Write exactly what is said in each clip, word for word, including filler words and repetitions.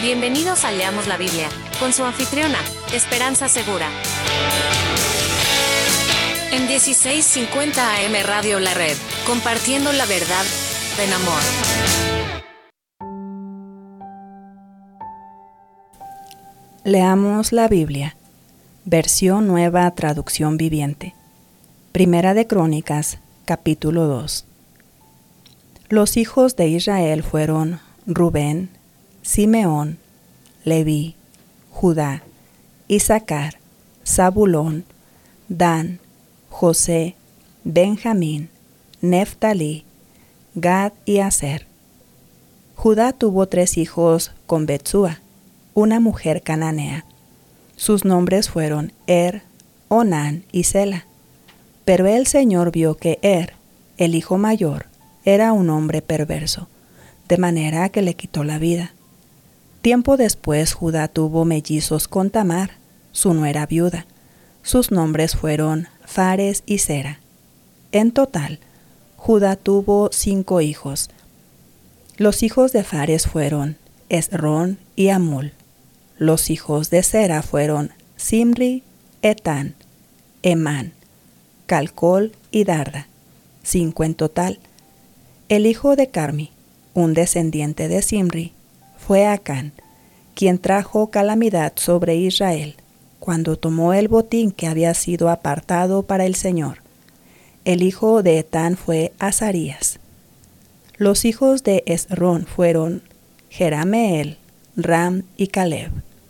Bienvenidos a Leamos la Biblia, con su anfitriona, Esperanza Segura. En dieciséis cincuenta A M Radio La Red, compartiendo la verdad en amor. Leamos la Biblia, versión Nueva Traducción Viviente. Primera de Crónicas, capítulo dos. Los hijos de Israel fueron Rubén, Simeón, Leví, Judá, Isaacar, Zabulón, Dan, José, Benjamín, Neftalí, Gad y Aser. Judá tuvo tres hijos con Betsúa, una mujer cananea. Sus nombres fueron Er, Onán y Sela. Pero el Señor vio que Er, el hijo mayor, era un hombre perverso, de manera que le quitó la vida. Tiempo después Judá tuvo mellizos con Tamar, su nuera viuda. Sus nombres fueron Fares y Zera. En total, Judá tuvo cinco hijos. Los hijos de Fares fueron Esrón y Amul. Los hijos de Zera fueron Simri, Etán, Emán, Calcol y Darda, cinco en total. El hijo de Carmi, un descendiente de Simri, fue Acán, quien trajo calamidad sobre Israel, cuando tomó el botín que había sido apartado para el Señor. El hijo de Etán fue Azarías. Los hijos de Esrón fueron Jerameel, Ram y Caleb.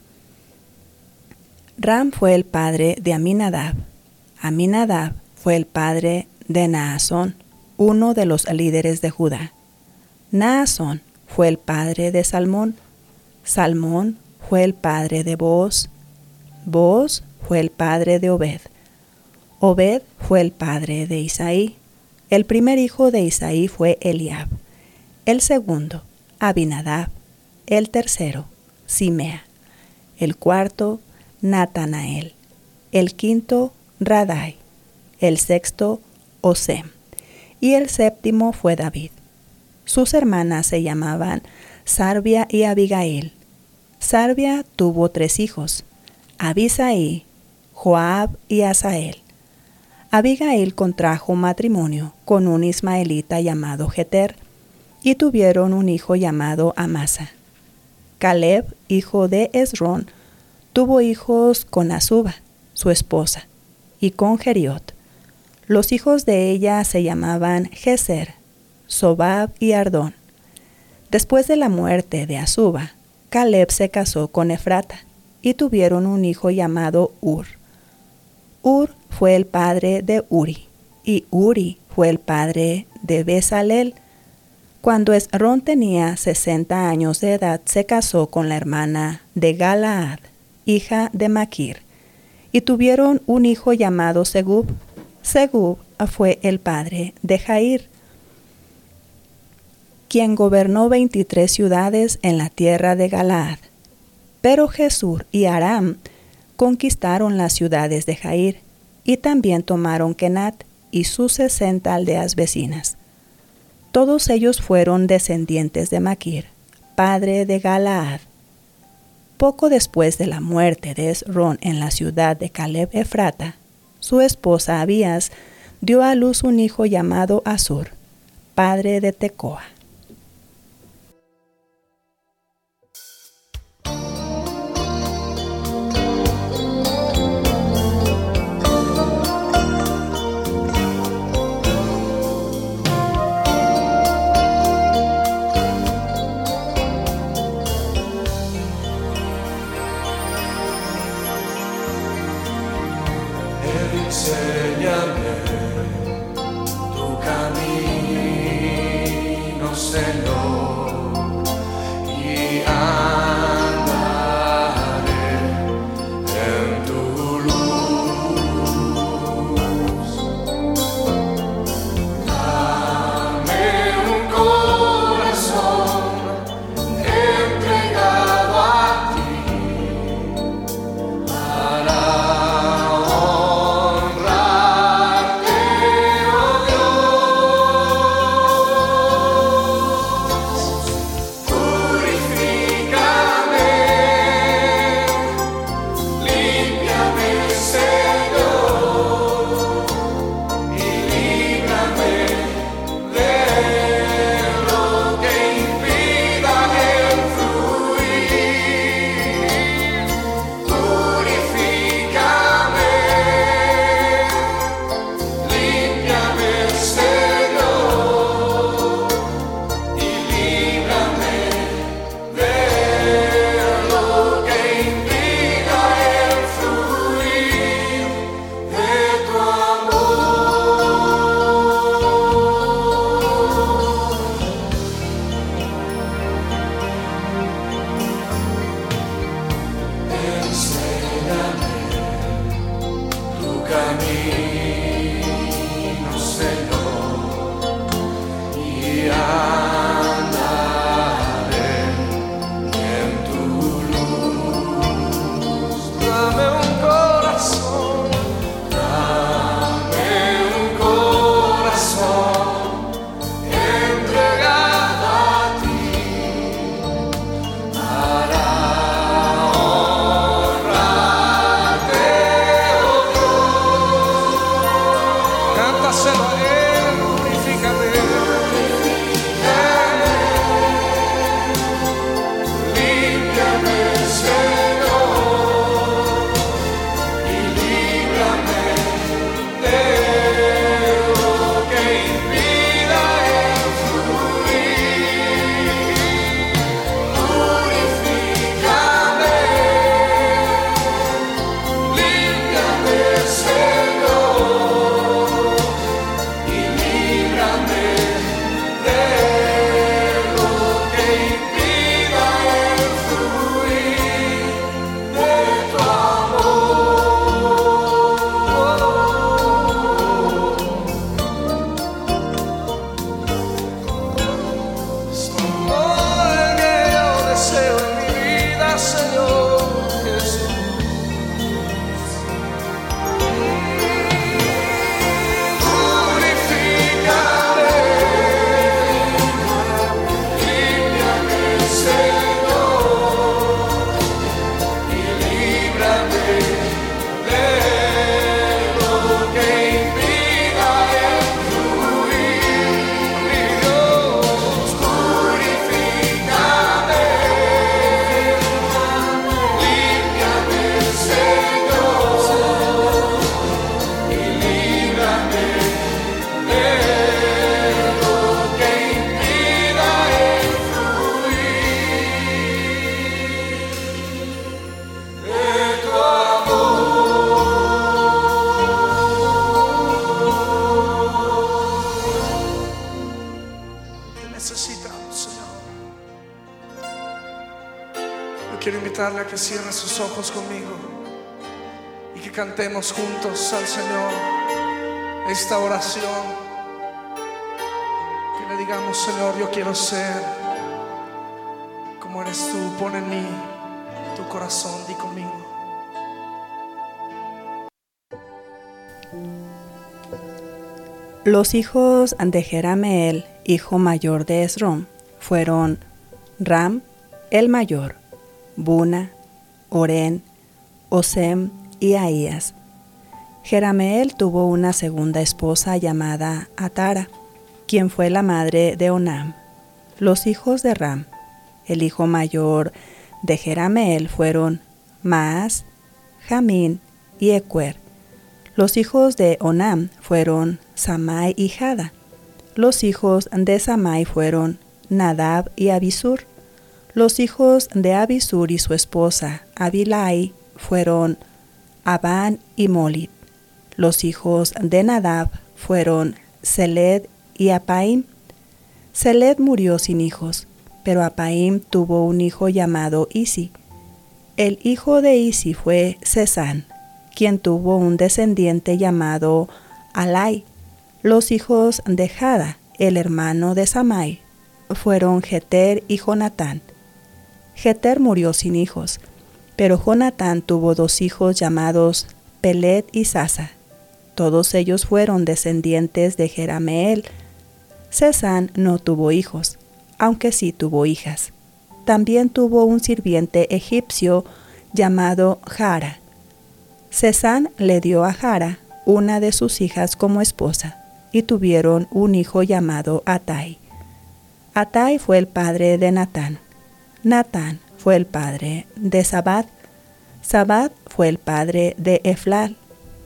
Ram fue el padre de Aminadab. Aminadab fue el padre de Naasón, uno de los líderes de Judá. Naasón fue el padre de Salmón. Salmón fue el padre de Booz. Booz fue el padre de Obed. Obed fue el padre de Isaí. El primer hijo de Isaí fue Eliab. El segundo, Abinadab. El tercero, Simea. El cuarto, Natanael. El quinto, Radai. El sexto, Osem. Y el séptimo fue David. Sus hermanas se llamaban Sarbia y Abigail. Sarbia tuvo tres hijos, Abisaí, Joab y Asael. Abigail contrajo matrimonio con un ismaelita llamado Jeter, y tuvieron un hijo llamado Amasa. Caleb, hijo de Esrón, tuvo hijos con Azuba, su esposa, y con Geriot. Los hijos de ella se llamaban Geser, Sobab y Ardón. Después de la muerte de Azuba, Caleb se casó con Efrata, y tuvieron un hijo llamado Ur. Ur fue el padre de Uri, y Uri fue el padre de Bezalel. Cuando Esrón tenía sesenta años de edad, se casó con la hermana de Galaad, hija de Maquir, y tuvieron un hijo llamado Segub. Segub fue el padre de Jair, quien gobernó veintitrés ciudades en la tierra de Galaad. Pero Jesur y Aram conquistaron las ciudades de Jair, y también tomaron Kenat y sus sesenta aldeas vecinas. Todos ellos fueron descendientes de Maquir, padre de Galaad. Poco después de la muerte de Esrón en la ciudad de Caleb Efrata, su esposa Abías dio a luz un hijo llamado Asur, padre de Tecoa. Enséñame tu camino, Señor, y andaré en tu luz. Dame un corazón entregado a ti para purifica Señor. Yo quiero invitarle a que cierre sus ojos conmigo y que cantemos juntos al Señor esta oración. Que le digamos: Señor, yo quiero ser como eres tú. Pon en mí tu corazón, di conmigo. Los hijos de Jerameel, hijo mayor de Esrom, fueron Ram, el mayor, Buna, Oren, Osem y Ahías. Jerameel tuvo una segunda esposa llamada Atara, quien fue la madre de Onam. Los hijos de Ram, el hijo mayor de Jerameel, fueron Maas, Jamín y Ecuer. Los hijos de Onam fueron Samai y Jada. Los hijos de Samai fueron Nadab y Abisur. Los hijos de Abisur y su esposa Abilai fueron Abán y Molid. Los hijos de Nadab fueron Seled y Apaim. Seled murió sin hijos, pero Apaim tuvo un hijo llamado Isi. El hijo de Isi fue Sesán, quien tuvo un descendiente llamado Alai. Los hijos de Jada, el hermano de Samai, fueron Jeter y Jonatán. Jeter murió sin hijos, pero Jonatán tuvo dos hijos llamados Pelet y Sasa. Todos ellos fueron descendientes de Jerameel. Sesán no tuvo hijos, aunque sí tuvo hijas. También tuvo un sirviente egipcio llamado Jara. Sesán le dio a Jara una de sus hijas como esposa, y tuvieron un hijo llamado Atai. Atai fue el padre de Natán. Natán fue el padre de Sabad. Sabad fue el padre de Eflal.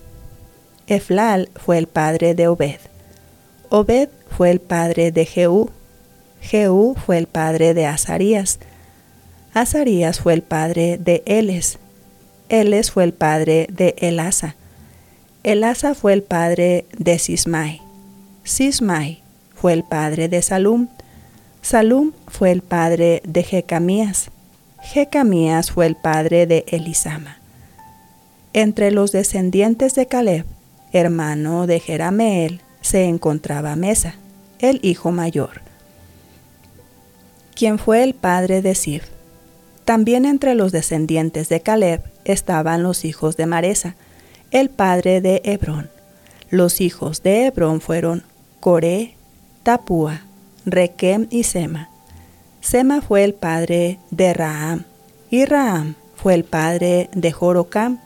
Eflal fue el padre de Obed. Obed fue el padre de Jehú. Jehú fue el padre de Azarías. Azarías fue el padre de Eles. Eles fue el padre de Elasa. Elasa fue el padre de Sismai. Sismai fue el padre de Salum. Salum fue el padre de Jecamías. Jecamías fue el padre de Elisama. Entre los descendientes de Caleb, hermano de Jerameel, se encontraba Mesa, el hijo mayor, quien fue el padre de Sif. También entre los descendientes de Caleb estaban los hijos de Maresa, el padre de Hebrón. Los hijos de Hebrón fueron Coré, Tapúa, Requem y Sema. Sema fue el padre de Raham, y Raham fue el padre de Jorocam.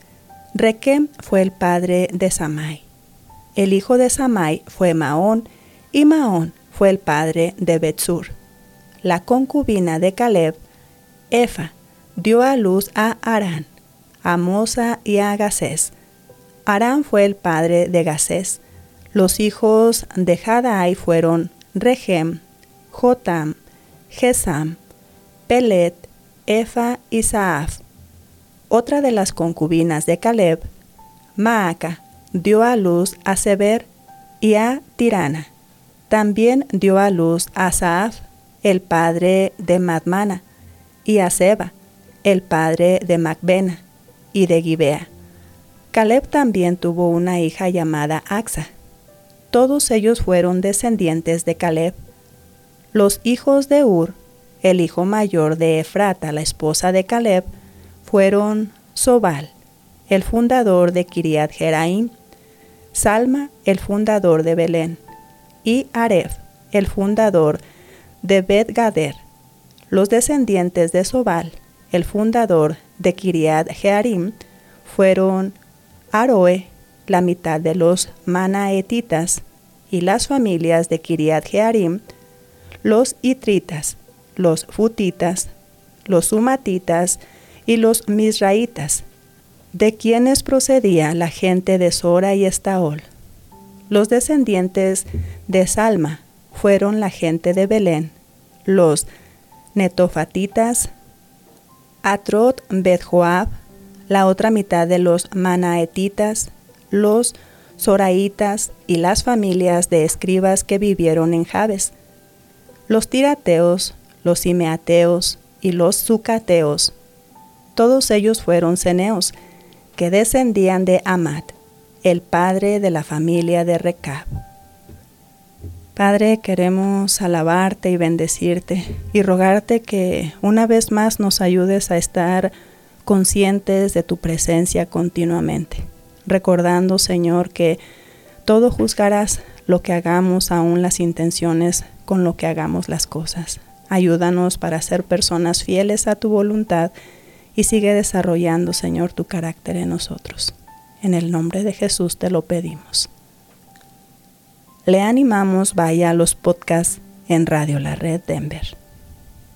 Requem fue el padre de Samai. El hijo de Samai fue Maón, y Maón fue el padre de Betsur. La concubina de Caleb, Efa, dio a luz a Arán, a Mosa y a Gacés. Arán fue el padre de Gacés. Los hijos de Jadai fueron Regem, Jotam, Gesam, Pelet, Efa y Saaf. Otra de las concubinas de Caleb, Maaca, dio a luz a Seber y a Tirana. También dio a luz a Saaf, el padre de Madmana, y a Seba, el padre de Macbena y de Gibea. Caleb también tuvo una hija llamada Axa. Todos ellos fueron descendientes de Caleb. Los hijos de Ur, el hijo mayor de Efrata, la esposa de Caleb, fueron Sobal, el fundador de Kiriat Jeraim, Salma, el fundador de Belén, y Aref, el fundador de Bet Gader. Los descendientes de Sobal, el fundador de Kiriat Jearim, fueron Aroe, la mitad de los manaetitas, y las familias de Kiriat Jearim, los itritas, los futitas, los sumatitas y los misraitas, de quienes procedía la gente de Sora y Estaol. Los descendientes de Salma fueron la gente de Belén, los netofatitas, Atrot Bet-Joab, la otra mitad de los manaetitas, los soraitas y las familias de escribas que vivieron en Jabes. Los tirateos, los simeateos y los zucateos, todos ellos fueron ceneos, que descendían de Amat, el padre de la familia de Recab. Padre, queremos alabarte y bendecirte y rogarte que una vez más nos ayudes a estar conscientes de tu presencia continuamente, recordando, Señor, que todo juzgarás lo que hagamos, aún las intenciones con lo que hagamos las cosas. Ayúdanos para ser personas fieles a tu voluntad y sigue desarrollando, Señor, tu carácter en nosotros. En el nombre de Jesús te lo pedimos. Le animamos, vaya a los podcasts en Radio La Red Denver.